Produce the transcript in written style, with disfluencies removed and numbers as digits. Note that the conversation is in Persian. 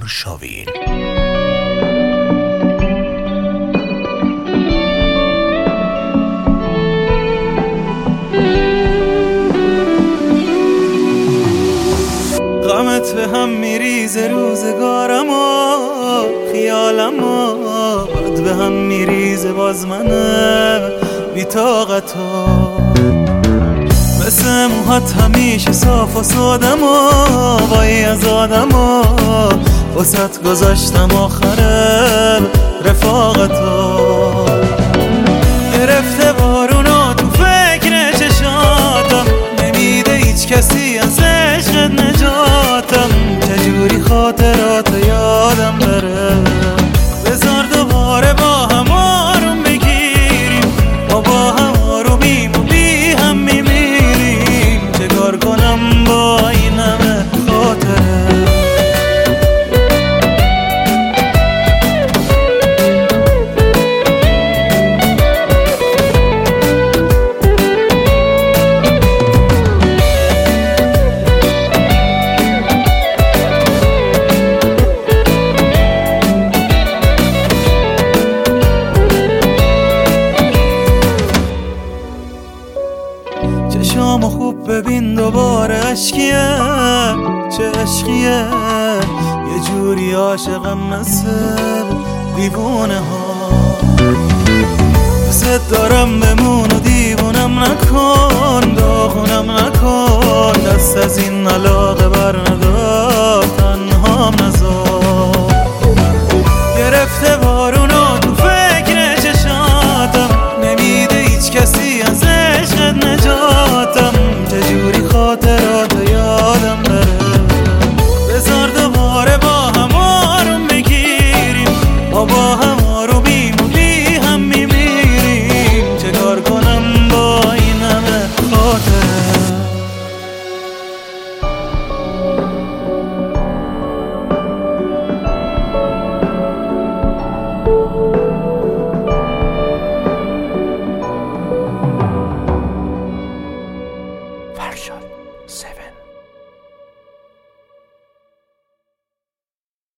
شاوین. غمت به هم میریزه روزگارم و خیالم و بد به هم میریزه باز من بی طاقت و مثل موهات همیشه صاف و سادم و وای از آدم و وسط گذاشتم آخر رفاقت و گرفته بارونا تو فکر چشاتم نمیده هیچ کسی از عشقت نجاتم چجوری خاطرات یادم بره بذار دوباره با هم آروم بگیریم ما با هم آرومیم و بی هم میمیریم چه کار کنم با این همه خاطره چشامو خوب ببین دوباره عشقیه چه عشقیه یه جوری عاشقم مثل دیوونه ها دوست دارم بمون و دیوونم نکن داغونم نکن دست از این علاقه بر ندار تنهام نذار